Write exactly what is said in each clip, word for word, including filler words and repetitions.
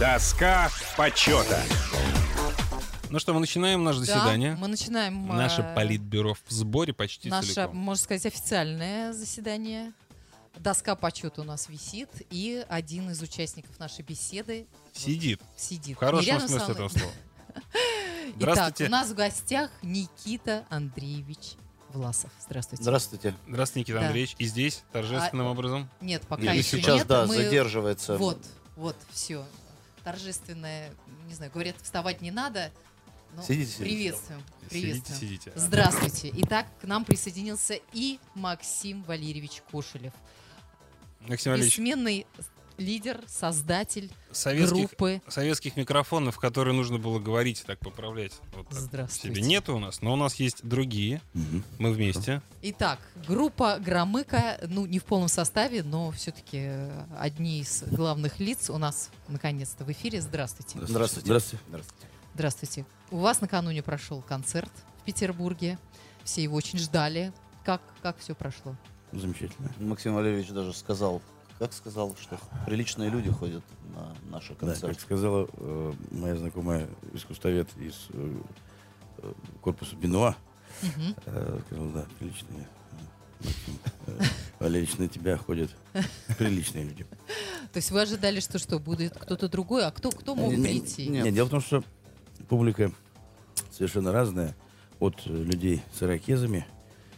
Доска почета. Ну что, мы начинаем наше заседание. Да, мы начинаем... Наше э, политбюро в сборе почти Наше, целиком. можно сказать, официальное заседание. Доска почета у нас висит, и один из участников нашей беседы Сидит. сидит. В хорошем Не рядом со смысле мной. этого слова. Итак, Здравствуйте. у нас в гостях Никита Андреевич Власов. Здравствуйте. Здравствуйте. Здравствуйте, Никита Да. Андреевич. И здесь, торжественным А, образом. Нет, пока Нет, еще сейчас, нет. да, Мы- задерживается. Вот, вот, все. Торжественное, не знаю, говорят, вставать не надо. но Сидите, сидите. Приветствуем. Сидите, Приветствуем. сидите. Здравствуйте. Итак, к нам присоединился и Максим Валерьевич Кошелев. Максим Валерьевич, Бессменный лидер, создатель советских, группы. советских микрофонов, в которые нужно было говорить, так поправлять. Вот так Здравствуйте. себе нету у нас, но у нас есть другие. Мгм. Мы вместе. Итак, группа Громыко, ну, не в полном составе, но все-таки одни из главных лиц у нас наконец-то в эфире. Здравствуйте. Здравствуйте. Здравствуйте. Здравствуйте. Здравствуйте. У вас накануне прошел концерт в Петербурге. Все его очень ждали. Как, как все прошло? Замечательно. Максим Валерьевич даже сказал, как сказал, что приличные люди ходят на наши Да, концерты. как сказала э, моя знакомая искусствовед из э, э, корпуса Бенуа, Мгм. э, сказала, да, приличные. э, Максим э, Валерьевич, на тебя ходят приличные люди. То есть вы ожидали, что что, будет кто-то другой, а кто, кто мог Не- не- прийти? Нет. Нет, дело в том, что публика совершенно разная, от э, людей с ирокезами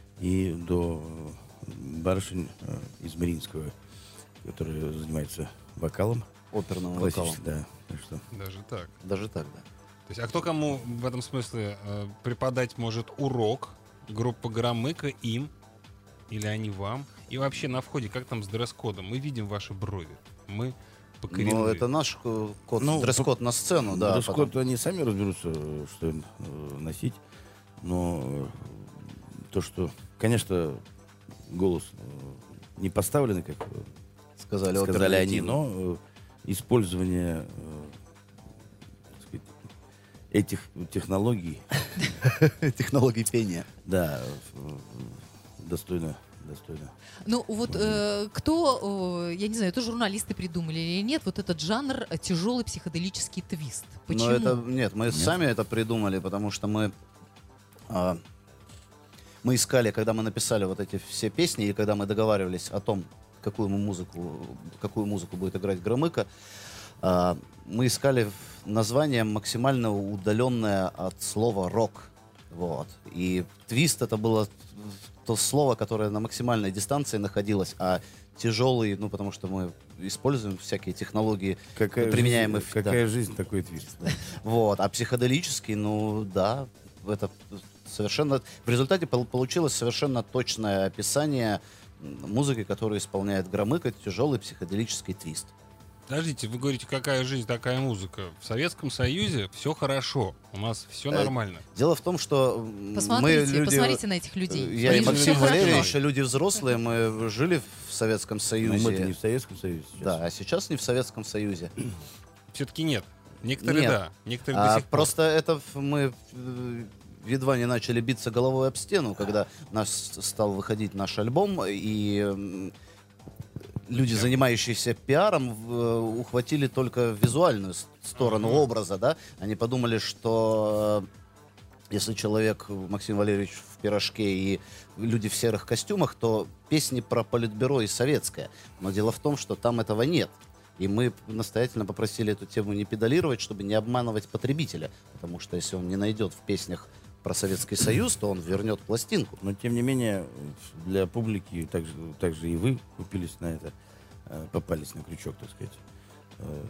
и до э, барышень э, из Мариинского, которые занимаются вокалом. Оперным вокалом. Классическим, да. Так что Даже так. Даже так, да. То есть, а кто кому в этом смысле э, преподать может урок? Группа Громыко им? Или они вам? И вообще на входе, как там с дресс-кодом? Мы видим ваши брови. Мы покоренные. Но это наш э, код, Ну, дресс-код на сцену, да. дресс-код потом. они сами разберутся, что им э, носить. Но э, то, что, конечно, голос э, не поставленный, как э, Сказали, сказали оперный они, тим. но э, использование э, так сказать, этих технологий, Технологии пения. да, э, достойно, достойно. Ну вот э, кто, э, я не знаю, это журналисты придумали или нет, вот этот жанр э, тяжелый психоделический твист. Почему? Но это, нет, мы Нет. сами это придумали, потому что мы, а, мы искали, когда мы написали вот эти все песни, и когда мы договаривались о том, какую мы музыку, какую музыку будет играть Громыко, а, мы искали в- название максимально удаленное от слова рок. Вот. И твист это было то слово, которое на максимальной дистанции находилось, а тяжелый, ну потому что мы используем всякие технологии, Какая применяемые жизнь, в- да. какая жизнь, такой твист. да. Вот, а психоделический, ну да, это совершенно... В результате пол- получилось совершенно точное описание м, музыки, которую исполняет Громыко, тяжелый психоделический твист. Подождите, вы говорите, какая жизнь, такая музыка. В Советском Союзе все хорошо. У нас все Э, нормально. Дело в том, что м, Посмотрите, мы люди... посмотрите на этих людей. э, Я и Они же Максим всё хорошо. Валерьевич, люди взрослые, мы жили в Советском Но Союзе. мы-то не в Советском Союзе сейчас. Да, а сейчас не в Советском Союзе. Все-таки нет. Некоторые Нет. да, некоторые до А сих пор. просто это в- мы э, едва не начали биться головой об стену, когда наш стал выходить наш альбом, и м, люди, Да. занимающиеся пиаром, в- э, ухватили только визуальную с- сторону Ага. образа, да. Они подумали, что э, если человек, Максим Валерьевич, в пирожке и люди в серых костюмах, то песни про политбюро и советское. Но дело в том, что там этого нет. И мы настоятельно попросили эту тему не педалировать, чтобы не обманывать потребителя. Потому что если он не найдет в песнях про Советский Союз, то он вернет пластинку. Но тем не менее, для публики, также, также и вы купились на это, э, попались на крючок, так сказать. Э,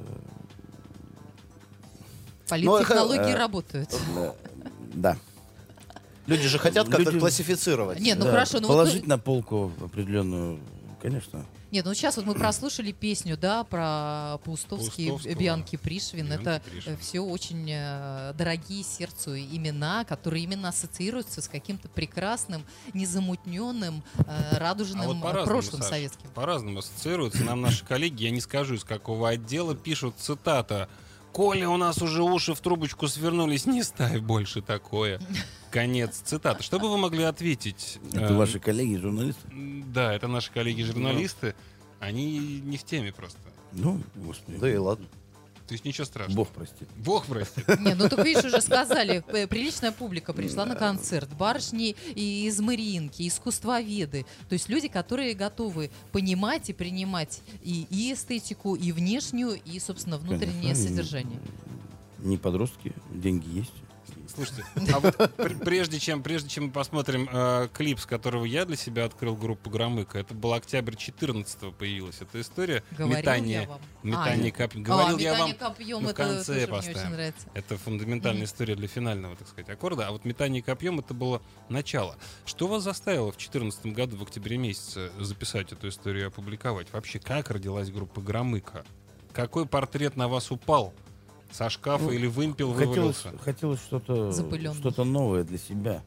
Политтехнологии э, работают. э, Да. Люди же хотят как-то Люди- классифицировать. Нет, ну Да, хорошо, ну вот положить вы- на полку определенную, конечно. Нет, ну сейчас вот мы прослушали песню, да, про Паустовский, Паустовского. Бианки Пришвин. Бианки Это Пришвин. все очень э, дорогие сердцу имена, которые именно ассоциируются с каким-то прекрасным, незамутненным, э, радужным А вот э, по-разному, прошлым Саш, советским. по-разному ассоциируются. Нам наши коллеги, я не скажу, из какого отдела, пишут цитата. «Коля, у нас уже уши в трубочку свернулись, не ставь больше такое». Конец цитаты. Что бы вы могли ответить? Это Э, ваши коллеги, журналисты? Да, это наши коллеги-журналисты. Они не в теме просто. Ну, господи. Да и ладно. То есть ничего страшного. Бог простит. Бог простит. Не, ну так видишь, уже сказали, п- приличная публика пришла на концерт. Барышни и из Мариинки, искусствоведы. То есть люди, которые готовы понимать и принимать и, и эстетику, и внешнюю, и, собственно, внутреннее Конечно. содержание. Не подростки, деньги есть. Слушайте, а вот пр- прежде чем, прежде чем мы посмотрим э, клип, с которого я для себя открыл группу Громыка, это был октябрь четырнадцатого появилась эта история. Говорил метание, я вам. метание А, копьем. а, Говорил я метание вам, копьем, мы в это конце тоже мне поставим. очень нравится. Это фундаментальная история для финального, так сказать, аккорда. А вот метание копьем — это было начало. Что вас заставило в две тысячи четырнадцатом году, в октябре месяце, записать эту историю и опубликовать? Вообще, как родилась группа Громыка? Какой портрет на вас упал? Со шкафа Ну, или вымпел, Хотелось, вывалился? хотелось что-то, Запылённый. что-то новое для себя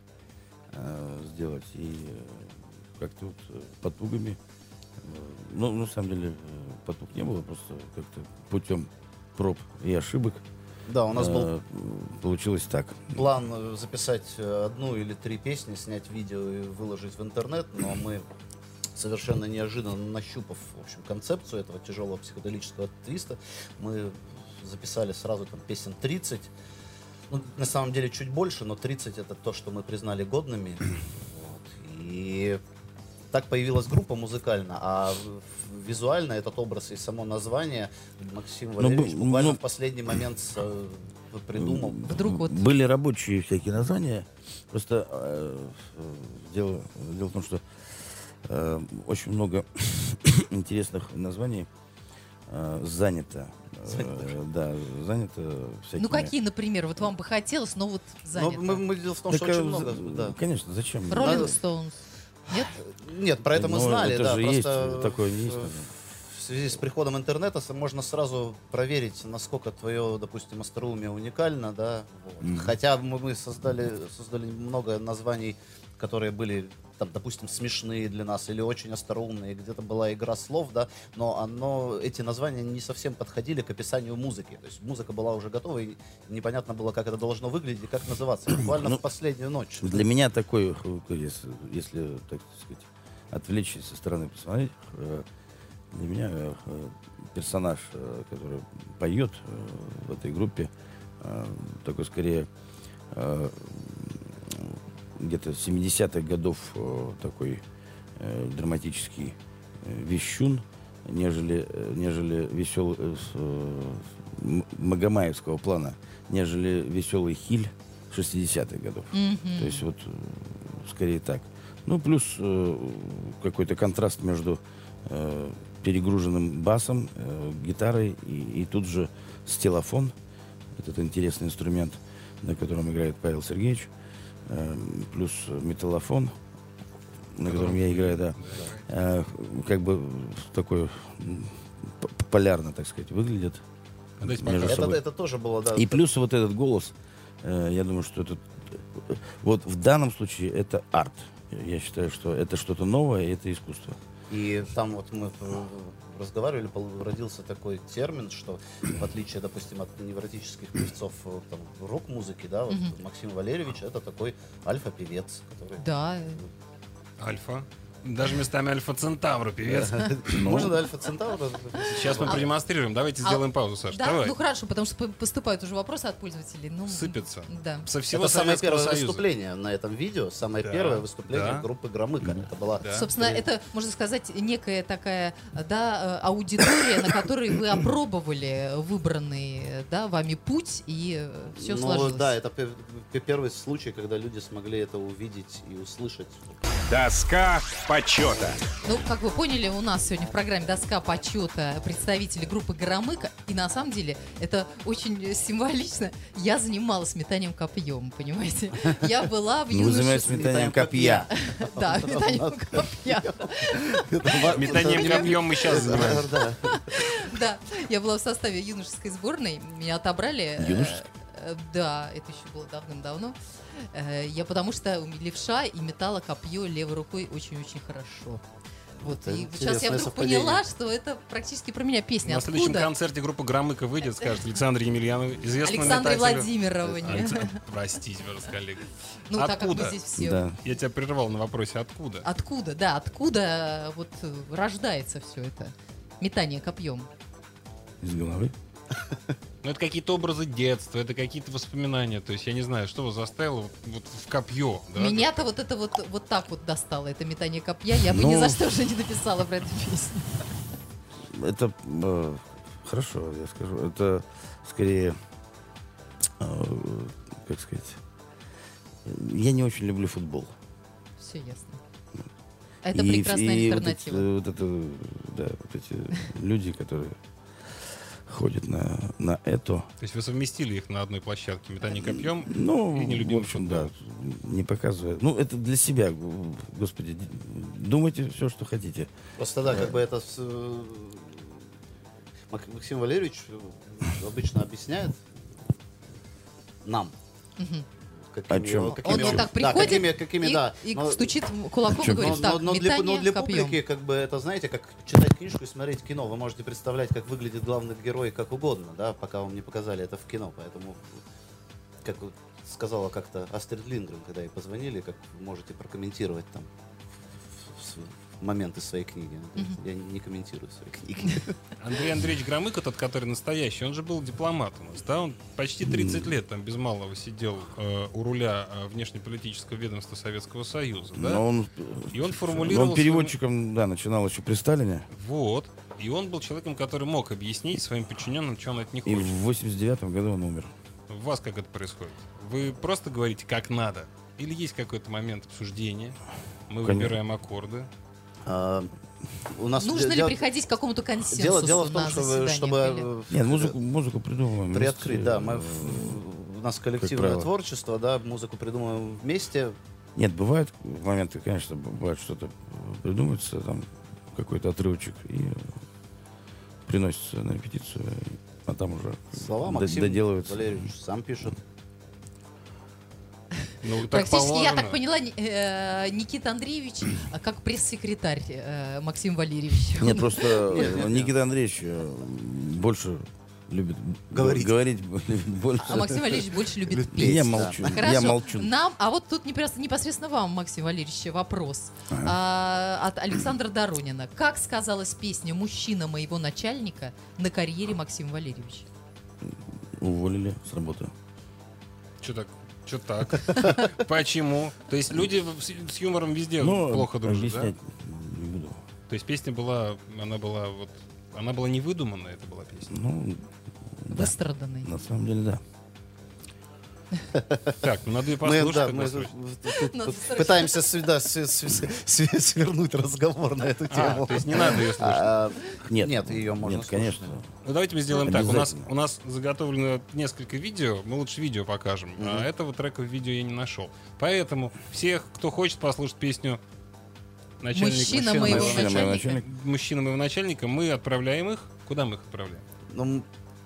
э, сделать. И э, как-то вот э, потугами. Э, ну, на самом деле, э, потуг не было, просто как-то путем проб и ошибок. Да, у нас был э, Получилось так. план э, записать э, одну или три песни, снять видео и выложить в интернет, но мы совершенно неожиданно, нащупав, в общем, концепцию этого тяжелого психоделического твиста, мы записали сразу там песен тридцать. Ну, на самом деле чуть больше, но тридцать это то, что мы признали годными. Вот. И так появилась группа музыкально, а в- визуально этот образ и само название Максим Валерьевич бу- буквально ну, в последний момент э, придумал. Вдруг вот... Были рабочие всякие названия. Просто э, э, дело, дело в том, что э, очень много интересных названий э, занято. Э, да, занято всякими... Ну какие, например, вот вам бы хотелось, но вот Но занято? мы, мы- дело в том, Так, что очень э, много. з- Да. Конечно, зачем? Роллинг Надо- Стоунс. Нет? Нет, про это мы Ну, знали, это да. же Просто есть, такое есть. в, в связи с приходом интернета с- можно сразу проверить, насколько твое, допустим, остроумие уникально, да. Вот. Мгм. Хотя мы, мы создали, создали много названий, которые были, там, допустим, смешные для нас или очень остроумные, где-то была игра слов, да, но оно, эти названия не совсем подходили к описанию музыки. То есть музыка была уже готова, и непонятно было, как это должно выглядеть и как называться. Буквально Ну, в последнюю ночь. Для меня такой, э, если, если, так сказать, отвлечься со стороны посмотреть, э, для меня э, э, персонаж, э, который поет э, в этой группе, э, такой скорее э, где-то семидесятых годов э, такой э, драматический э, вещун, нежели, э, нежели веселый э, с, э, м- магомаевского плана, нежели веселый хиль шестидесятых годов. Мгм. То есть вот э, скорее так. Ну, плюс э, какой-то контраст между э, перегруженным басом, э, гитарой и, и тут же стилофон, этот интересный инструмент, на котором играет Павел Сергеевич, э, плюс металлофон, на котором я играю, да. Э, как бы такой м, п- полярно, так сказать, выглядит. Дайте между покажем. Это, собой. это тоже было, да. И плюс вот этот голос, э, я думаю, что это э, вот в данном случае это арт. Я считаю, что это что-то новое, и это искусство. И там вот мы э, разговаривали, пол- родился такой термин, что в отличие, допустим, от невротических певцов э, там, рок-музыки, да, вот Мгм. Максим Валерьевич это такой альфа-певец, который... Да. Альфа. Даже местами Альфа-Центавра, певец. Можно альфа-центавра? Сейчас мы А- продемонстрируем. Давайте а- сделаем паузу, Саш. Да, Давай. ну хорошо, потому что по- поступают уже вопросы от пользователей. Ну, Сыпется. Да. Со всего Это самое Советского первое Союза. выступление на этом видео, самое Да, первое выступление да. группы Громыка. Это была... Да. Собственно, это, можно сказать, некая такая, да, э, аудитория, на которой вы опробовали выбранный, да, вами путь, и все Ну, сложилось. да, это пе- пе- первый случай, когда люди смогли это увидеть и услышать. Доска почета. Ну, как вы поняли, у нас сегодня в программе «Доска почета» представители группы «Громыка». И на самом деле это очень символично. Я занималась метанием копьем, понимаете? Я была в Ну, вы занимаетесь юношестве. метанием копья. Да, метанием копья. Метанием копьем мы сейчас занимаемся. Да. Да, я была в составе юношеской сборной. Меня отобрали. э, Юношеской? э, Да, это еще было давным-давно. Э, Я потому что левша и метала копье левой рукой очень-очень хорошо. Вот, Это и вот сейчас я интересное вдруг совпадение. поняла, что это практически про меня песня. На следующем Откуда? концерте группа Громыка выйдет, скажет Александр Емельянов, известному Александре метателю. Владимировне. Александр- Простите, пожалуйста, коллега. Ну, так как мы Откуда? здесь все. Да. Я тебя прервал на вопросе, откуда? Откуда, да, откуда вот э, рождается все это? Метание копьем. Из головы. Ну, это какие-то образы детства, это какие-то воспоминания. То есть, я не знаю, что вас заставило вот, вот в копье. Да? Меня-то вот это вот, вот так вот достало, это метание копья. Я бы Ну. ни за что уже не написала про эту песню. Это э, хорошо, я скажу. Это скорее, э, как сказать, я не очень люблю футбол. Все ясно. Это И- прекрасная и альтернатива. Вот, это, вот это, да, вот эти люди, которые ходят на, на это. То есть вы совместили их на одной площадке, метание копьем Ну, и нелюбимый в общем, футбол. да, не показывая. Ну, это для себя, г- господи, д- думайте все, что хотите. Просто да, как бы это с, э, Мак- Максим Валерьевич э, обычно объясняет нам. Мгм. Какими, О чем? вот какими Он вот он- так да, приходит какими, какими, и, да. и Но- стучит кулаком О и чем? говорит, но, так, но- но для, метание но для копьем. публики, как бы, это, знаете, как читать книжку и смотреть кино. Вы можете представлять, как выглядит главный герой как угодно, да, пока вам не показали это в кино. Поэтому, как вот сказала как-то Астрид Линдгрен, когда ей позвонили, как вы можете прокомментировать там в- в- в моменты своей книги. Я не, не комментирую свои книги. Андрей Андреевич Громыко, тот, который настоящий, он же был дипломат у нас, да? Он почти тридцать лет там без малого сидел э, у руля э, внешнеполитического ведомства Советского Союза, да? Но он, И он формулировал он переводчиком, да, начинал еще при Сталине. Вот. И он был человеком, который мог объяснить своим подчиненным, что он от них И хочет. в восемьдесят девятом году он умер. У вас как это происходит? Вы просто говорите, как надо? Или есть какой-то момент обсуждения? Мы Конечно. выбираем аккорды. А, у нас Нужно де- ли дело- приходить к какому-то консенсусу дело, дело в том, на что заседаниях? чтобы или- э, Нет, музыку, музыку придумываем. приоткрыть, вместе, да, мы э, в- у нас как коллективное правило. творчество, да, музыку придумываем вместе. Нет, бывают моменты, конечно, бывает что-то придумывается, там какой-то отрывочек и приносится на репетицию, а там уже Слова д- Максим доделывается. Валерьевич сам пишет. Ну, так Практически, я положено. так поняла, Ни- э, Никита Андреевич а как пресс-секретарь э, Максим Валерьевич. Нет, просто Нет, нет, Никита Андреевич э, больше любит Говорить. говорить любит больше. А Максим Валерьевич больше любит Любит петь. Я да. молчу. Хорошо. Я молчу. Нам, а вот тут непосредственно, непосредственно вам, Максим Валерьевич, вопрос. Ага. А, от Александра Доронина. Как сказалась песня «Мужчина моего начальника» на карьере Максима Валерьевича? Уволили с работы. Что так? Что так? Почему? То есть люди в- с с юмором везде Ну, плохо дружат, да? объяснять не буду. То есть песня была, она была вот, она была не выдуманная, это была песня. Ну, да, Выстраданный. на самом деле, да. Так, ну надо и Мы, послушать. да, как мы нас тут- слышно. тут- Ну, тут срочно. пытаемся сюда с- с- с- с- свернуть разговор на эту А, тему. то есть не надо ее слушать. А, Нет, Нет, ее можно Нет, слушать. конечно. Ну давайте мы сделаем так. У нас, Обязательно. у нас заготовлено несколько видео. Мы лучше видео покажем. А Мгм. этого трека в видео я не нашел. Поэтому всех, кто хочет послушать песню начальник, Мужчина моего Мужчина моего начальника. начальника. мужчина моего начальника, мы отправляем их. Куда мы их отправляем? Ну, м,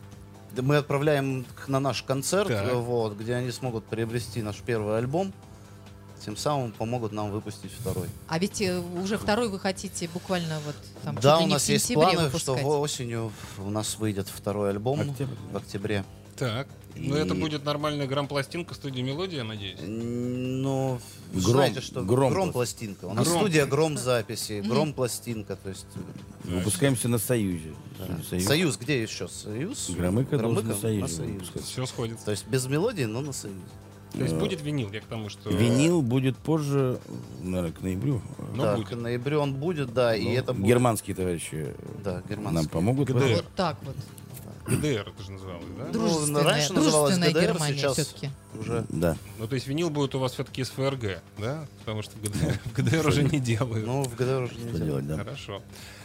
да мы отправляем их на наш концерт, Так. э, вот, где они смогут приобрести наш первый альбом. Тем самым помогут нам выпустить второй. А ведь э, уже второй вы хотите буквально вот там чуть Да, ли у не нас в есть сентябре планы, выпускать. что в- осенью у нас выйдет второй альбом Октябрь. в октябре. Так. Ну И- это будет нормальная грамм-пластинка студии «Мелодия», я надеюсь. М, Ну, вы Гром- знаете, что гром гром, пласт- пластинка. У нас Гром. студия гром записи, Мгм. гром пластинка. То есть э, Выпускаемся на Союзе. да. Союз. Союз где еще? Союз? Громыко должен на на Союзе Союзе. выпускаться. Все сходится. То есть без мелодии, но на Союзе. То есть Э, будет винил, я к тому, что... Винил будет позже, наверное, к ноябрю. Ну, да, будет. к ноябрю он будет, да, и Ну, это будет... Германские товарищи Да, нам германский. помогут. в ГДР. этом. Вот так вот. ГДР это же называлось, да? Ну, Дружественная, раньше называлась дружественная ГДР, Германия сейчас все-таки. уже... Да. Ну, то есть винил будет у вас все-таки из ФРГ, да? Потому что в ГДР, в ГДР уже не делают. Ну, в ГДР уже не Что делать, да. Хорошо.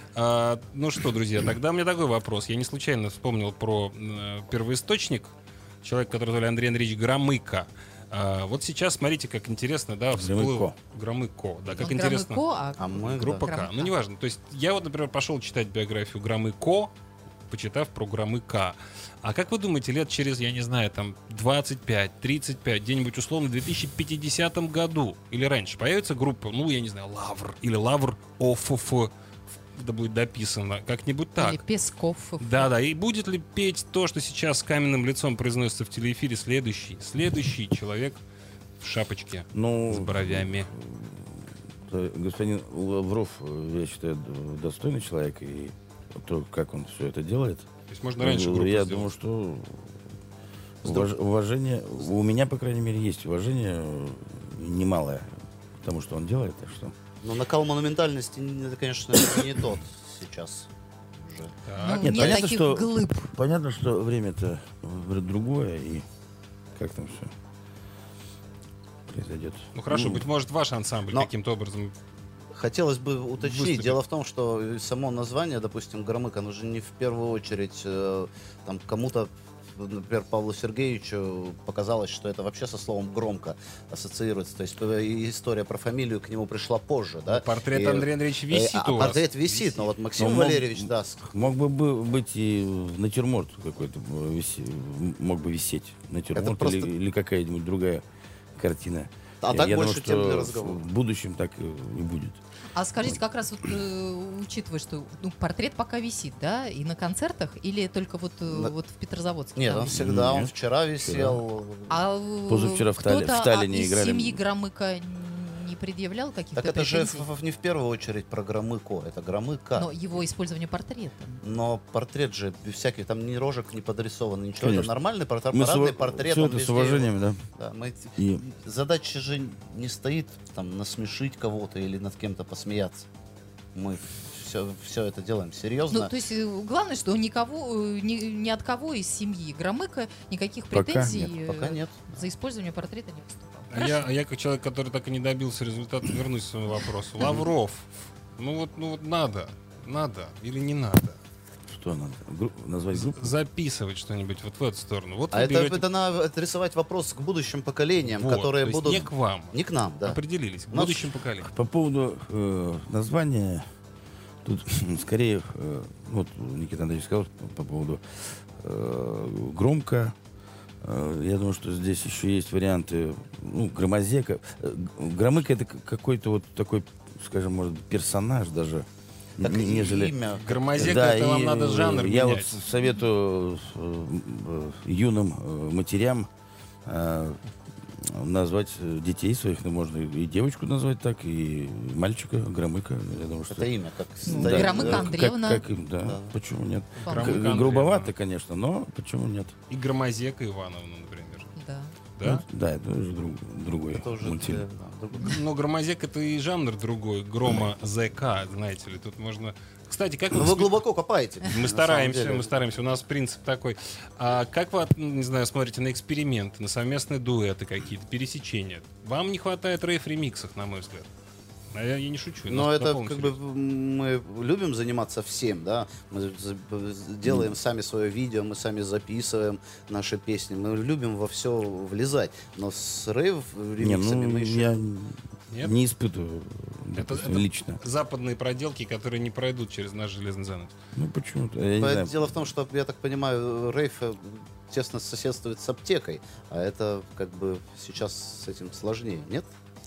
А, ну что, друзья, тогда у меня такой вопрос. Я не случайно вспомнил про э, первоисточник. Человек, который звали Андрей Андреевич Громыко. А, вот сейчас смотрите, как интересно, да, всплыл... Громыко. Да, как Он интересно. Громыко, а А мы... Группа да. К. Громыко. Ну, неважно. То есть я вот, например, пошел читать биографию Громыко, почитав про Громыка. А как вы думаете, лет через, я не знаю, там двадцать пять тридцать пять, где-нибудь условно в две тысячи пятидесятом году или раньше появится группа, ну, я не знаю, Лавр или Лавр ОФФ, это будет дописано, как-нибудь или так. Песков. Да-да, и будет ли петь то, что сейчас с каменным лицом произносится в телеэфире, следующий, следующий человек в шапочке Ну, с бровями? э, господин Лавров, э, я считаю, д- достойный человек, и то, как он все это делает, есть можно раньше группу Я сделать. думаю, что уваж- уважение, у меня, по крайней мере, есть уважение э, немалое к тому, что он делает. Так что... Но накал монументальности, это, конечно, не тот сейчас уже. Так. Ну, Нет, нет понятно, таких что- глыб. Понятно, что время-то говорит, другое, и как там все произойдет. Ну хорошо, Ну, быть может, ваш ансамбль но- каким-то образом... Хотелось бы уточнить. Выступит. Дело в том, что само название, допустим, Громык, оно же не в первую очередь э, там кому-то, например, Павлу Сергеевичу показалось, что это вообще со словом громко ассоциируется. То есть э, и история про фамилию к нему пришла позже, да? Портрет И, Андрея Андреевича э, висит а у вас. портрет висит, но вот Максим Но мог- Валерьевич, да, с- Мог бы бы быть и натюрморт какой-то, э, виси- мог бы висеть. Натюрморт просто- или, или какая-нибудь другая картина. А Я- так я больше думаю, тем что для разговора. в будущем так и и будет. А скажите, как раз вот, э, учитывая, что ну, портрет пока висит, да, и на концертах, или только вот, э, На- вот в Петрозаводске? Нет, там? он всегда, он Нет, вчера висел. А э, Позавчера в Талли- кто-то в Таллине а- из играли. семьи Громыка не предъявлял каких-то Так это же претензий? в- в- не в первую очередь про Громыко, это Громыка. Но его использование портрета. Но портрет же без всяких, там ни рожек не подрисовано, ничего. Конечно. Это нормальный портрет, Мы с парадный ува- портрет. всё он это с везде уважением, его- да. Да, мы- И- Задача же не стоит там насмешить кого-то или над кем-то посмеяться. Мы все, все это делаем серьезно. Ну, то есть э, главное, что никого, э, ни, ни от кого из семьи Громыка никаких Пока претензий нет, э, Пока нет. за использование портрета не выступал. А я, а я как человек, который так и не добился результата, вернусь к своему вопросу. Лавров. Ну вот, ну вот надо. Надо или не надо? Что надо? Гру- назвать группу? Записывать что-нибудь вот в эту сторону. Вот А вы это, берете- это надо адресовать вопрос к будущим поколениям, Вот, которые то есть будут... не к вам. Не к нам, да. Определились. К У нас- будущим поколениям. По поводу э, названия, тут скорее, э, вот Никита Андреевич сказал по, по поводу э, громко. Э, я думаю, что здесь еще есть варианты, ну, Громозека. Э, Громыко это к- какой-то вот такой, скажем, может быть, персонаж даже, Так н- и нежели... имя. Громозека, Да, это вам и, надо жанр э, Я менять. вот советую э, э, юным э, матерям э, назвать э, детей своих, ну, можно и девочку назвать так, и мальчика Громыка. Я думаю, что... Это имя, как Ну, стоит, Громыко да. Как- Андреевна. Как, им, да. Да. Почему нет? По-моему. Громыко К- Андреевна. грубовато, конечно, но почему нет? И Громозека Ивановна, например. Да. Да? Ну, да, это уже друг- другой Это уже мультфильм. э, да, другой. Но Громозек это и жанр другой. Грома ЗК, знаете ли. Тут можно... Кстати, как Ну, вы... вы воспри- глубоко копаете. Мы на стараемся, самом деле. мы стараемся. У нас принцип такой. А как вы, не знаю, смотрите на эксперименты, на совместные дуэты какие-то, пересечения? Вам не хватает рейв-ремиксов, на мой взгляд. А я, я не шучу. Но на- это на полном как бы серьезе. мы любим заниматься всем, да. Мы за- делаем сами свое видео, мы сами записываем наши песни. Мы любим во все влезать. Но с рейв Не, ремиксами ну, мы еще... я Нет? не испытываю Это- допустим, это- лично. Западные проделки, которые не пройдут через наш железный занавес. Ну, почему-то, я не По- знаю. Дело в том, что, я так понимаю, рейв э, тесно соседствует с аптекой, а это как бы сейчас с этим сложнее, нет?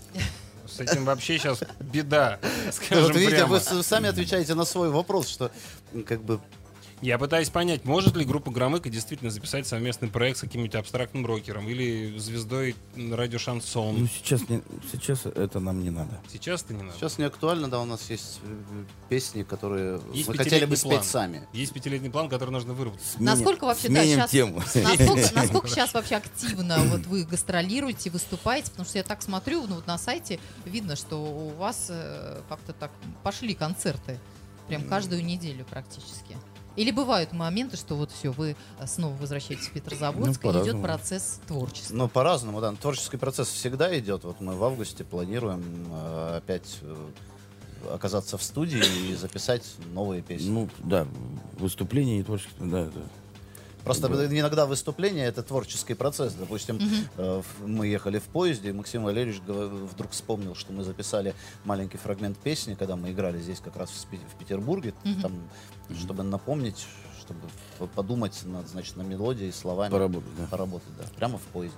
С этим вообще сейчас беда, Вот скажем видите, прямо. вы с- сами отвечаете на свой вопрос, что м, как бы Я пытаюсь понять, может ли группа Громыко действительно записать совместный проект с каким-нибудь абстрактным рокером или звездой радио Шансон. Ну, сейчас, не, сейчас это нам не надо. Сейчас-то не надо. сейчас не актуально, да, у нас есть э, песни, которые Есть мы хотели бы пятилетний спеть план. сами. Есть пятилетний план, который нужно выработать. Сменим- Насколько вообще, да, сменим щас- тему. Насколько, насколько сейчас вообще активно вот вы гастролируете, выступаете? Потому что я так смотрю, ну вот на сайте видно, что у вас э, как-то так пошли концерты. Прям каждую неделю практически. Или бывают моменты, что вот все, вы снова возвращаетесь в Петрозаводск, Ну, и идет по-разному. процесс творчества. Ну, по-разному, да. Творческий процесс всегда идет. Вот мы в августе планируем э, опять э, оказаться в студии и записать новые песни. Ну, да, выступление и творчество, да, это... Просто да. иногда выступление — это творческий процесс. Допустим, э, в- мы ехали в поезде, и Максим Валерьевич гов- вдруг вспомнил, что мы записали маленький фрагмент песни, когда мы играли здесь как раз в, Пи- в Петербурге, там, чтобы напомнить, чтобы п- подумать над, значит, на мелодии, словами. Поработать, да. Поработать, да. Прямо в поезде.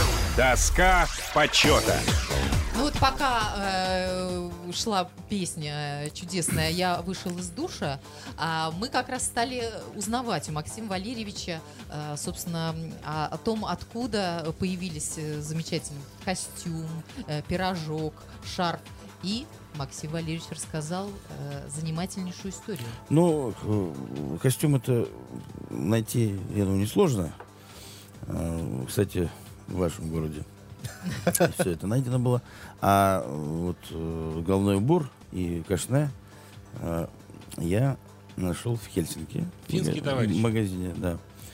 Доска почета. Ну вот пока э, шла песня чудесная «Я вышел из душа», а мы как раз стали узнавать у Максима Валерьевича, э, собственно, о, о том, откуда появились э, замечательный костюм, э, пирожок, шарф и Максим Валерьевич рассказал э, занимательнейшую историю. Ну, э, костюм-то найти, я думаю, несложно. А, кстати, в вашем городе все это найдено было. А вот э, головной убор и кашне э, я нашел в Хельсинки. Финский в товарищ. магазине, да.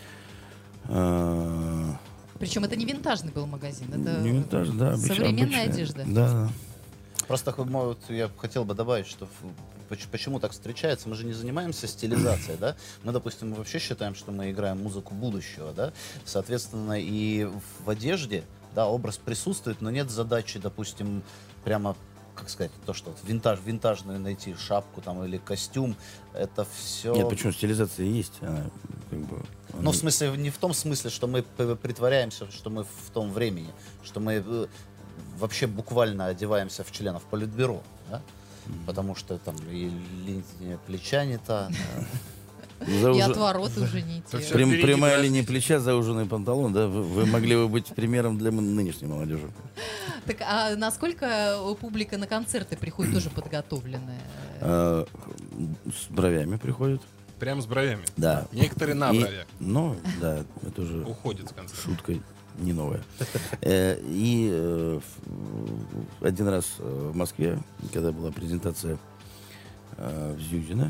А, Причем это не винтажный был магазин, это не винтаж, да, обыч- современная обычная. одежда. Да, да. Просто как бы, вот, я хотел бы добавить, что в- поч- почему так встречается, мы же не занимаемся стилизацией, да? Мы, допустим, мы вообще считаем, что мы играем музыку будущего, да? Соответственно, и в одежде, да, образ присутствует, но нет задачи, допустим, прямо, как сказать, то, что вот винтаж, винтажную найти шапку там или костюм, это все... Нет, почему стилизация есть? Она, как бы, Ну, она- в смысле, не в том смысле, что мы п- притворяемся, что мы в том времени, что мы э, вообще буквально одеваемся в членов политбюро, да? Потому что там и линия плеча не та. да. За И уже- отвороты уже не те. Это всё Прям- впереди прямая подождите. линия плеча, зауженный панталон, да? Вы, вы могли бы быть примером для м- нынешней молодежи. Так, а насколько публика на концерты приходит тоже подготовленная? А, с бровями приходят. Прям с бровями. Да. Некоторые на И- бровях Ну, да, это уже уходят с конца. шутка не новая. Э, И э, в- один раз э, в Москве, когда была презентация э, в Зюзино,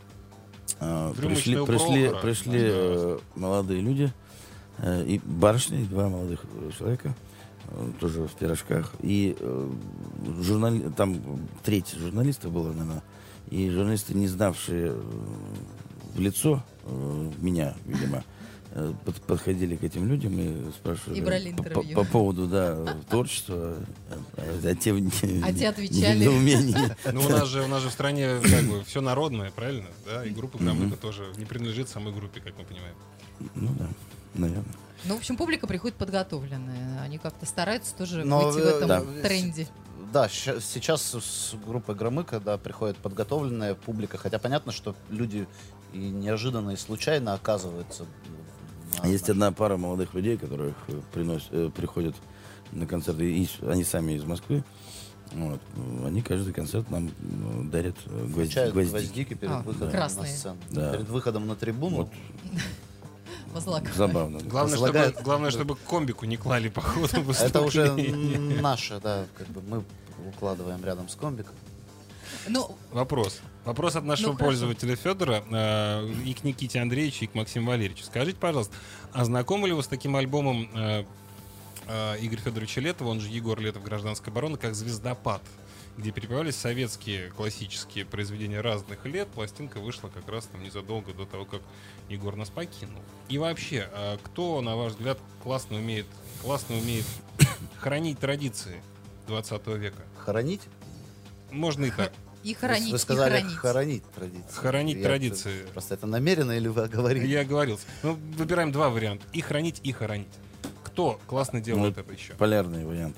э, В рюмочной пришли, у пришли, Прохора. пришли э, молодые люди, э, и барышни, и два молодых э, человека, э, тоже в пирожках. И э, журнали... там треть журналистов было, наверное, и журналисты, не знавшие э, в лицо э, меня, видимо, э, под- подходили к этим людям и спрашивали И брали по- по, интервью. по поводу, да, творчества, а, а те, А те отвечали. недоумения. Ну, у нас же, у нас же в стране как бы все народное, правильно? Да, и группа Громыко тоже не принадлежит самой группе, как мы понимаем. Ну да, наверное. Ну, в общем, публика приходит подготовленная. Они как-то стараются тоже Но, быть в э, этом да. тренде. Да, ща- сейчас с группой Громыко, да, приходит подготовленная публика, хотя понятно, что люди и неожиданно, и случайно оказываются. на- Есть на- одна пара молодых людей, которых э, приносят, э, приходят на концерты, и с- они сами из Москвы. Вот. Они каждый концерт нам э, дарят э, гвозди- Включают гвоздики. гвоздики перед А, выходом красные. на сцену. Да. Перед выходом на трибуну. Вот, Возлагаю. забавно. Главное, чтобы, Возлагают- главное, чтобы к комбику не клали по ходу Это уже выступления. наше, да, как бы мы укладываем рядом с комбиком. Ну, Вопрос. Вопрос от нашего Ну, хорошо. пользователя Федора э, и к Никите Андреевичу, и к Максиму Валерьевичу. Скажите, пожалуйста, а знакомы ли вы с таким альбомом э, э, Игоря Федоровича Летова, он же Егор Летов, «Гражданская оборона», как «Звездопад», где перепевались советские классические произведения разных лет. Пластинка вышла как раз там незадолго до того, как Егор нас покинул. И вообще, э, кто, на ваш взгляд, классно умеет, классно умеет хранить традиции двадцатого века? Хоронить? Можно и так. и хоронить, Вы и сказали хоронить. хоронить традиции. Хранить Я традиции. это- Просто это намеренно или вы оговорили? Я оговорился. Ну, выбираем два варианта. И хранить, и хоронить. Кто классно делает Ну, это еще? Полярный вариант.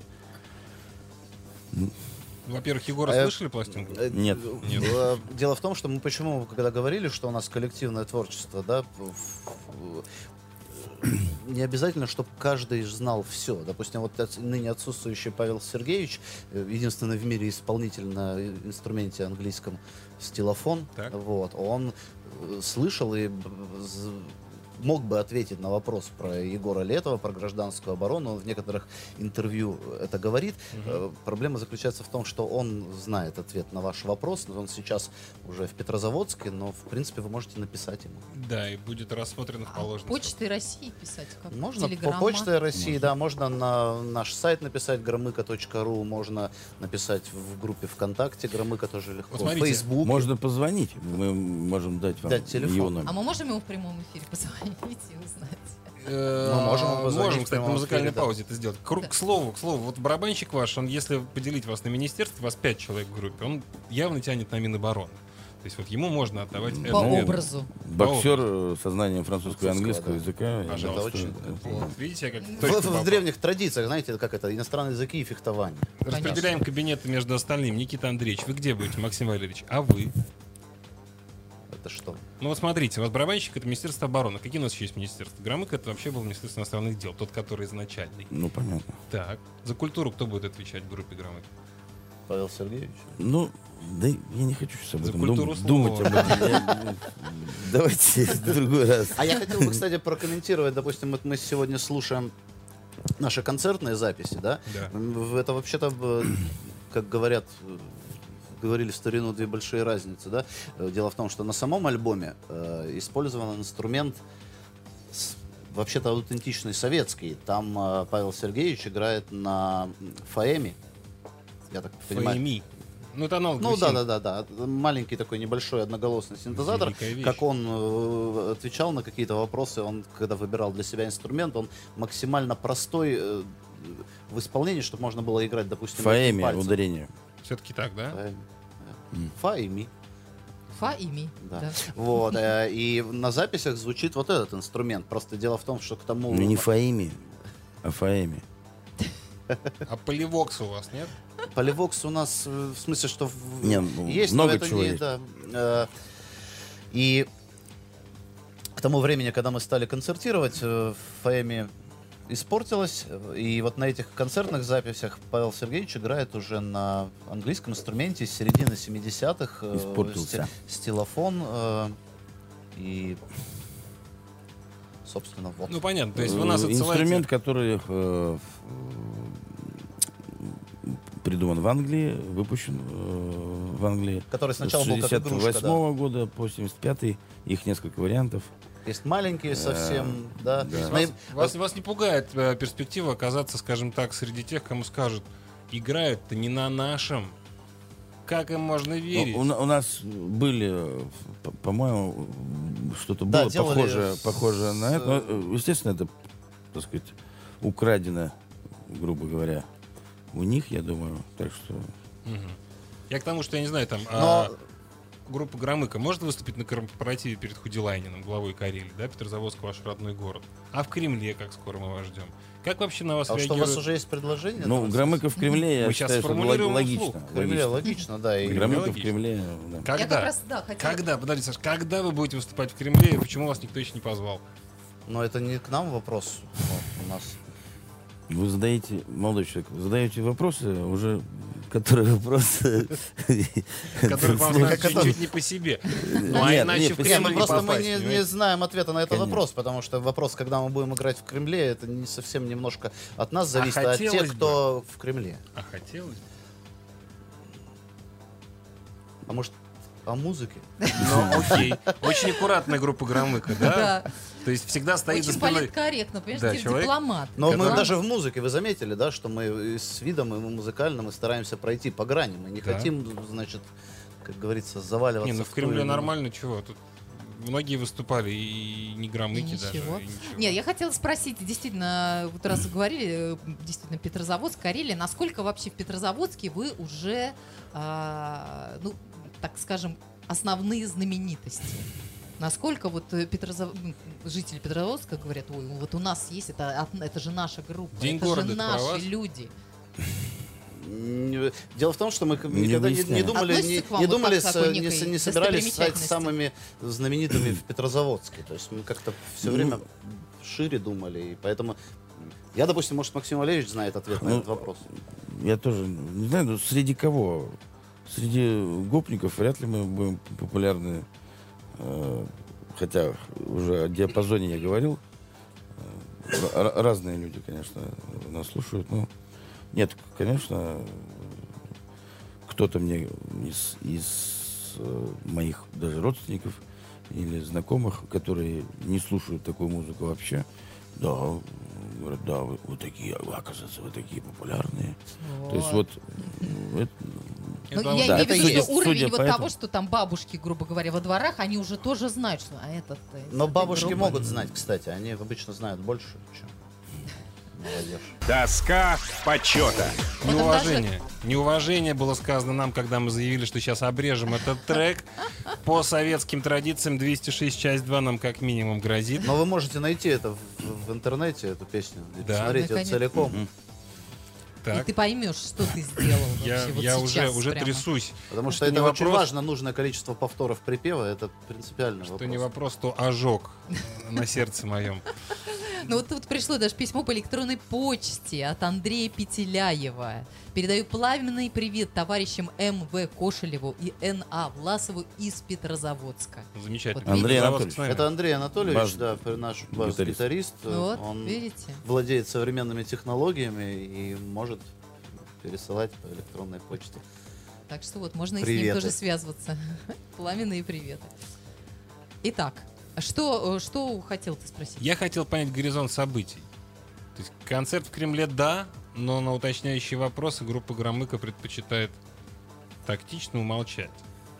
Во-первых, Егора Э, слышали пластинку? Э, Нет. Нет. э, Дело в том, что мы почему, когда говорили, что у нас коллективное творчество, да, в- в- не обязательно, чтобы каждый знал все. Допустим, вот от- ныне отсутствующий Павел Сергеевич, э, единственный в мире исполнитель на инструменте английском стилофон, Так. вот, он э, слышал и б- з- мог бы ответить на вопрос про Егора Летова, про гражданскую оборону. Он в некоторых интервью это говорит. Э, Проблема заключается в том, что он знает ответ на ваш вопрос, но он сейчас уже в Петрозаводске, но, в принципе, вы можете написать ему. Да, и будет рассмотрено в А положенном. Почтой России писать, как Можно по телеграмма. почте России, да, можно на наш сайт написать громыко точка ру, можно написать в группе ВКонтакте, Громыко тоже легко. Вот смотрите, Facebook. Можно позвонить. Мы можем дать вам Дать телефон. его номер. А мы можем ему в прямом эфире позвонить и узнать? Э, Мы можем его позвонить Можем, в кстати, на прямом музыкальной эфире, да. паузе это сделать. К, к слову, к слову, вот барабанщик ваш, он, если поделить вас на министерство, вас пять человек в группе, он явно тянет на Минобороны. То есть вот ему можно отдавать По это, это. образу. Боксер э, со знанием французского и Французского, английского да. языка. я Пожалуйста. думаю, что Это это- Вот, видите, я как В, точно в попал. древних традициях, знаете, как это, иностранные языки и фехтование. Распределяем кабинеты между остальными. Никита Андреевич, вы где будете, Максим Валерьевич? А вы? Это что? Ну вот смотрите, у вас барабанщик — это Министерство обороны. Какие у нас еще есть министерства? Громыко — это вообще был Министерство иностранных дел, тот, который изначальный. Ну, понятно. Так, за культуру кто будет отвечать в группе Громыко? Павел Сергеевич? Ну, да я не хочу сейчас об За этом культуру дум- думать. слова. Об этом. Я- Давайте в другой раз. А я хотел бы, кстати, прокомментировать, допустим, вот мы сегодня слушаем наши концертные записи, да? Да. М, Это вообще-то, э, как говорят, э, говорили в старину, две большие разницы, да? Э, Дело в том, что на самом альбоме э, использован инструмент с- вообще-то аутентичный советский. Там э, Павел Сергеевич играет на фаэме. Я так понимаю. Фаэми. Ну, это аналог Ну да, гусин. да, да, да. Маленький такой небольшой одноголосный синтезатор. Великая вещь. Как он э, отвечал на какие-то вопросы, он, когда выбирал для себя инструмент, он максимально простой э, в исполнении, чтобы можно было играть, допустим, одним Фаэме, пальцем. ударение. Все-таки так, да? Фаэме, да. Фа и ми. Фа и ми. Да. Да. Вот, э, и на записях звучит вот этот инструмент. Просто дело в том, что к тому... Ну, не Фаэме, а Фаэме. А поливокс у вас нет? Поливокс у нас, э, в смысле, что в- Не, ну, есть, много но это чего не... есть. Да, э, и к тому времени, когда мы стали концертировать, э, Фаэме испортилась. И вот на этих концертных записях Павел Сергеевич играет уже на английском инструменте с середины семидесятых. э, Испортился. сти- Стилофон. э, И, собственно, вот. Ну, понятно. То есть вы нас Э, отсылаете... Инструмент, который э, придуман в Англии, выпущен э, в Англии. Который сначала с был как шестьдесят игрушка, да. восьмого года по семьдесят пятый. Их несколько вариантов. Есть маленькие совсем, да. да. Но и- Вас, вас, вас не пугает э, перспектива оказаться, скажем так, среди тех, кому скажут, играют-то не на нашем. Как им можно верить? Ну, у, у нас были, э, по- по-моему, что-то Да, было делали похоже, с- похоже на это. э, Но, э, естественно, это, так сказать, украдено, грубо говоря, у них, я думаю. Так что Мгм. Я к тому, что я не знаю, там Но- а, группа Громыко может выступить на корпоративе перед Худилайниным, главой Карелии, да, Петрозаводск ваш родной город. А в Кремле, как скоро мы вас ждем? Как вообще на вас А что, у реагируют? вас уже есть предложение? ну, там, Громыко в Кремле, я Мы щас считаю, что лог- сформулируем логично. вслух. в Кремле, логично. логично, да. И Громыко в логично. Кремле, да. Когда? Я как раз, да, хотела... Когда? Подожди, Саш, когда вы будете выступать в Кремле и почему вас никто еще не позвал? Но это не к нам вопрос. Вот, у нас. Вы задаете, молодой человек, вы задаете вопросы, уже, которые вопросы... Которых вам Слушай, становится чуть-чуть не по себе. Ну, а Нет, иначе нет, в почему? Не, Кремль ну не просто мы попасть, не, не понимаете? знаем ответа на этот Конечно. вопрос, потому что вопрос, когда мы будем играть в Кремле, это не совсем немножко от нас А зависит, а, от хотелось тех, кто в Кремле. А хотелось бы. А может, о музыке? Ну, окей. Очень аккуратная группа Громыко, да? Да. То есть всегда стоит за Очень спиной... политкорректно, Да, понимаешь, человек- дипломат. Но мы Который- даже в музыке, вы заметили, да, что мы и с видом, и музыкально мы стараемся пройти по грани. Мы не Да. хотим, значит, как говорится, заваливаться. Не, ну в ту Кремле или иную- нормально, чего? Тут многие выступали, и не Громыки И даже. ничего. и ничего. Нет, я хотела спросить, действительно, вот раз вы говорили, э, действительно, Петрозаводск, Карелия, насколько вообще в Петрозаводске вы уже, а, ну, так скажем, основные знаменитости? Насколько вот э, Петрозав... м, жители Петрозаводска говорят, ой, вот у нас есть, это, от- это же наша группа, День это города, же это про наши вас? люди. Не- Дело в том, что мы к- Не никогда не, не выясняем. думали, Относится не, к вам не вот думали, как с- такой не, некой с- не собирались стать достопримечательности? самыми знаменитыми в Петрозаводске. То есть мы как-то все Ну, время шире думали, и поэтому я, допустим, может, Максим Валерьевич знает ответ на Ну, этот вопрос. Я тоже не знаю, ну, среди кого? Среди гопников вряд ли мы будем популярны. Э, Хотя уже о диапазоне я говорил. Э, р- Разные люди, конечно, нас слушают. Но нет, конечно, кто-то мне из, из э, моих даже родственников или знакомых, которые не слушают такую музыку вообще, да, говорят, да, вы, вы такие, оказывается, вы такие популярные. То есть вот м, это, Ну, Это- я да, имею в это виду, судя- что уровень судя вот по того, этому. что там бабушки, грубо говоря, во дворах, они уже тоже знают, что а этот... э, из Но этой бабушки группы. могут знать, кстати. Они обычно знают больше, чем молодежь. Доска почета. Вот он Неуважение. Неуважение было сказано нам, когда мы заявили, что сейчас обрежем этот трек. По советским традициям двести шесть часть два нам как минимум грозит. Но вы можете найти это в, в интернете, эту песню, и Да. посмотреть Да, ее конечно. целиком. Мгм. И Так, ты поймешь, что ты сделал я, вообще вот я уже, сейчас уже прямо. трясусь. Потому Что что не это очень вопрос. важно, нужное количество повторов припева, это принципиальный Что вопрос. не вопрос, то ожог на сердце моем. Ну вот тут пришло даже письмо по электронной почте от Андрея Петеляева. Передаю пламенный привет товарищам М В Кошелеву и Н А Власову из Петрозаводска. Замечательно. Вот Андрей Заводск Анатольевич. с нами. Это Андрей Анатольевич, Бас- да, наш гитарист. бас-гитарист. Вот, Он видите? владеет современными технологиями и может пересылать по электронной почте. Так что вот, можно и с ним Приветы. тоже связываться. Пламенные приветы. Итак, что, что хотел ты спросить? Я хотел понять горизонт событий. То есть концерт в Кремле, да, но на уточняющие вопросы группа Громыко предпочитает тактично умолчать.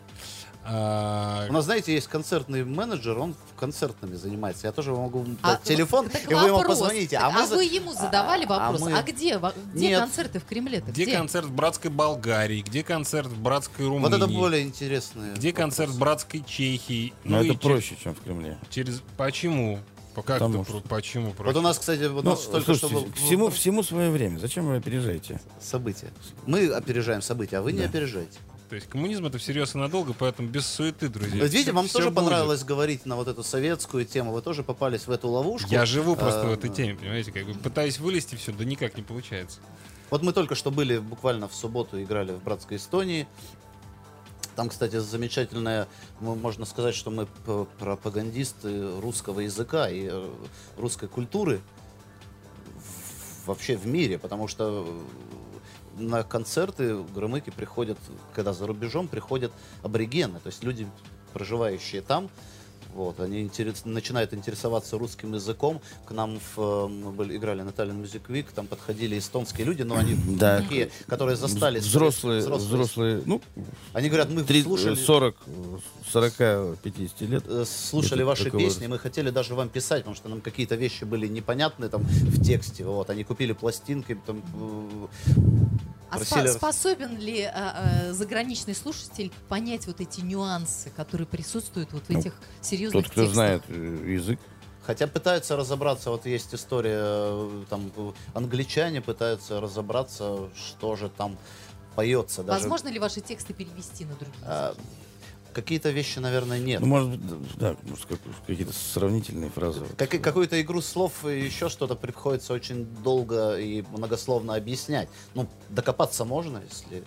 А, У нас, знаете, есть концертный менеджер, он концертными занимается. Я тоже могу дать А, телефон, так и вы ему вопрос. позвоните. Так, мы а за- вы ему задавали А- а вопрос? мы- А где, во- где Нет. концерты в Кремле-то? где концерт в братской Болгарии, где концерт в братской Румынии, Вот это более интересные где концерт в вопросы. братской Чехии. Но Ну и это че- проще, чем в Кремле. Через... Почему? Как Потому это что- про- Почему? Вот проще? у нас, кстати, вот у Ну, нас только что слушайте, был- всему, всему свое время. Зачем вы опережаете? события. Мы опережаем события, а вы не Да. опережаете. То есть коммунизм это всерьез и надолго, поэтому без суеты, друзья. Вот видите, Всё- вам всё тоже будет. понравилось говорить на вот эту советскую тему, вы тоже попались в эту ловушку. Я живу просто А, в этой теме, понимаете, как бы пытаюсь вылезти все, да никак не получается. Вот мы только что были буквально в субботу, играли в братской Эстонии. Там, кстати, замечательная, ну, можно сказать, что мы п- пропагандисты русского языка и э, русской культуры в- вообще в мире, потому что на концерты Громыки приходят, когда за рубежом приходят аборигены, то есть люди, проживающие там. Вот, они интерес- начинают интересоваться русским языком. К нам в, э, мы были, играли на Tallinn Music Week, там подходили эстонские люди, но они Да. такие, которые застали... Взрослые, взрослые. взрослые, ну, Они говорят, мы три- слушали, сорок, сорок, пятьдесят лет. э, слушали где-то ваши такого песни, мы хотели даже вам писать, потому что нам какие-то вещи были непонятны там в тексте. Вот, они купили пластинки, там, э, А просили- спа- способен ли а, а, заграничный слушатель понять вот эти нюансы, которые присутствуют вот в Ну, этих серьезных Тот, кто текстах? знает э, язык. хотя пытаются разобраться, вот есть история, э, там, э, англичане пытаются разобраться, что же там поется. Даже, Возможно ли ваши тексты перевести на другие а, языки? какие-то вещи, наверное, нет. Ну, может быть, да, может, как- какие-то сравнительные фразы. Как, какую-то игру слов и еще что-то приходится очень долго и многословно объяснять. Ну, докопаться можно, если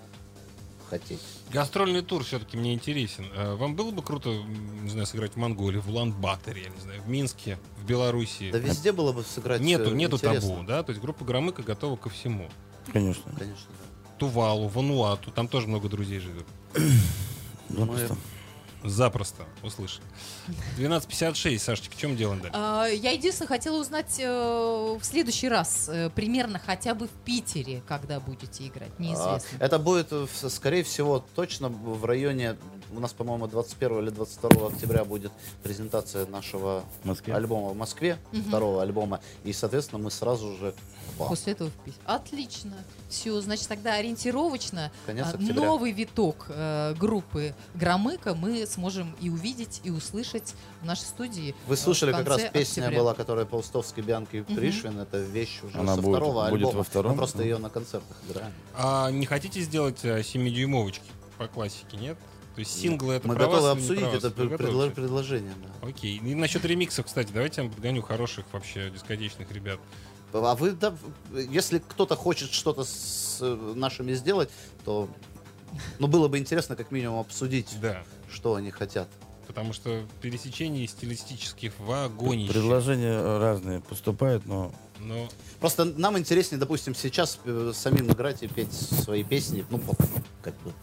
хотеть. Гастрольный тур все-таки мне интересен. А Вам было бы круто, м, не знаю, сыграть в Монголии, в Улан-Баторе, я не знаю, в Минске, в Белоруссии? Да везде было бы сыграть Нету, э, нету интересно. табу, да? То есть группа Громыко готова ко всему. Конечно. Конечно, да. Тувалу, Вануату, там тоже много друзей живет. Запросто. Запросто, услышали. двенадцать пятьдесят шесть, Сашечка, в чем дело дальше? А, Я единственное хотела узнать э, в следующий раз, э, примерно хотя бы в Питере, когда будете играть, А, неизвестно. Это будет, э, в- скорее всего, точно в районе, у нас, по-моему, двадцать первого или двадцать второго октября будет презентация нашего В Москве. альбома в Москве, Мгм. второго альбома. И, соответственно, мы сразу же... Вау. После этого в Питере. Отлично. Все, значит, тогда ориентировочно Конец а, октября. новый виток э, группы Громыко мы сможем и увидеть, и услышать в нашей студии. Вы э, слушали, в как раз конце песня октября. была, которая Паустовской, Бианки и Мгм. Пришвин. Это вещь уже Она со будет- второго будет альбома. во втором? Мы просто Мгм. ее на концертах играем. А не хотите сделать э, семидюймовочки по классике, нет? То есть синглы это Мы про готовы вас или не обсудить про вас? это Вы пред- готовы? предло- предложение. Да. Окей. И насчет ремиксов, кстати, давайте я вам подгоню хороших вообще дискотечных ребят. А вы, да, если кто-то хочет что-то с э, нашими сделать, то ну, было бы интересно как минимум обсудить, Да. что они хотят. Потому что пересечений стилистических вагонищ. Предложения разные поступают, но Но Просто нам интереснее, допустим, сейчас э, самим играть и петь свои песни. Ну, вот, как бы.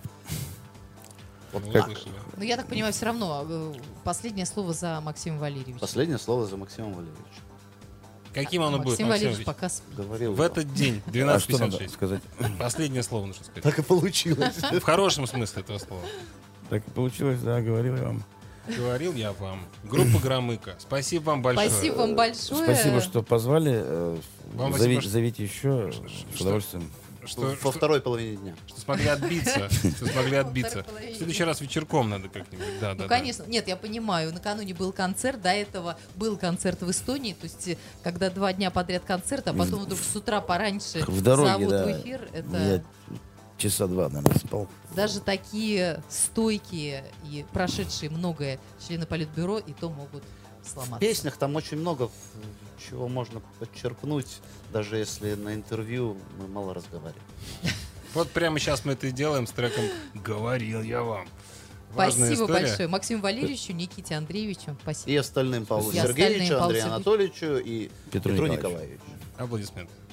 Вот вы как. слышали. Но я так понимаю, все равно э, последнее слово за Максимом Валерьевичем. Последнее слово за Максимом Валерьевичем. Каким оно будет, Максим Максим Валерьевич Ильич? пока спит. Говорил. В этот день, а двенадцать что пятьдесят надо шесть. сказать? Последнее слово нужно сказать. Так и получилось. В хорошем смысле этого слова. Так и получилось, да, говорил я вам. Говорил я вам. Группа Громыко. Спасибо вам большое. Спасибо вам большое. Спасибо, что позвали. э, Вам зови- спасибо, что- Зовите еще. что- С удовольствием. Что, Во что- второй половине дня. что смогли отбиться. Что смогли отбиться. половине В следующий раз вечерком надо как-нибудь. Да, да, Ну, да. конечно. Нет, я понимаю. Накануне был концерт, до этого был концерт в Эстонии. То есть, э, когда два дня подряд концерт, а потом вдруг с утра пораньше В дороге, зовут да. в эфир, это Я часа два, наверное, спал. даже такие стойкие и прошедшие многое члены Политбюро и то могут В сломаться. песнях там очень много в- чего можно подчеркнуть, даже если на интервью мы мало разговариваем. Вот прямо сейчас мы это и делаем с треком «Говорил я вам». Важная Спасибо история. большое Максиму Валерьевичу, Никите Андреевичу. Спасибо. И остальным Павлу И остальным Сергеевичу, Павлу Андрею Сергеевичу. Анатольевичу и Петру Петру Николаевичу. Николаевичу. Аплодисменты.